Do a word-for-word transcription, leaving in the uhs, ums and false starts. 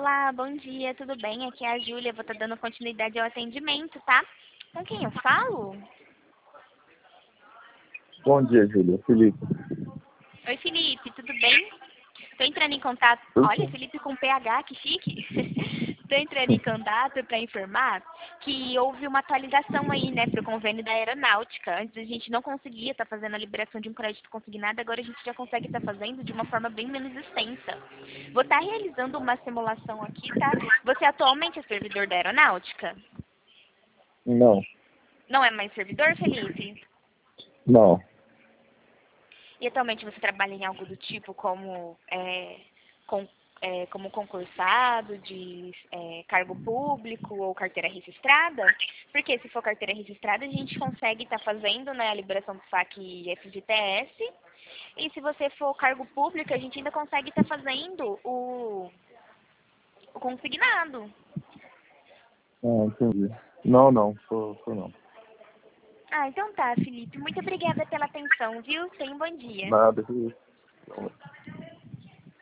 Olá, bom dia, tudo bem? Aqui é a Júlia, vou estar dando continuidade ao atendimento, tá? Com quem eu falo? Bom dia, Júlia. Felipe. Oi, Felipe, tudo bem? Estou entrando em contato... Tudo Olha, bem? Felipe com P H, que chique. Estou entrando em contato para informar que houve uma atualização aí, né, para o convênio da aeronáutica. Antes a gente não conseguia estar fazendo a liberação de um crédito consignado, agora a gente já consegue estar fazendo de uma forma bem menos extensa. Vou estar realizando uma simulação aqui, tá? Você atualmente é servidor da aeronáutica? Não, Não é mais servidor, Felipe? não. E atualmente você trabalha em algo do tipo como, é, com, é, como concursado de é, cargo público ou carteira registrada? Porque se for carteira registrada, a gente consegue estar fazendo, né, a liberação do saque e F G T S. E se você for cargo público, a gente ainda consegue estar fazendo o, o consignado. Ah, entendi. Não, não. Sou, sou não. Ah, então tá, Felipe. Muito obrigada pela atenção, viu? Tenha um bom dia. Nada. Felipe.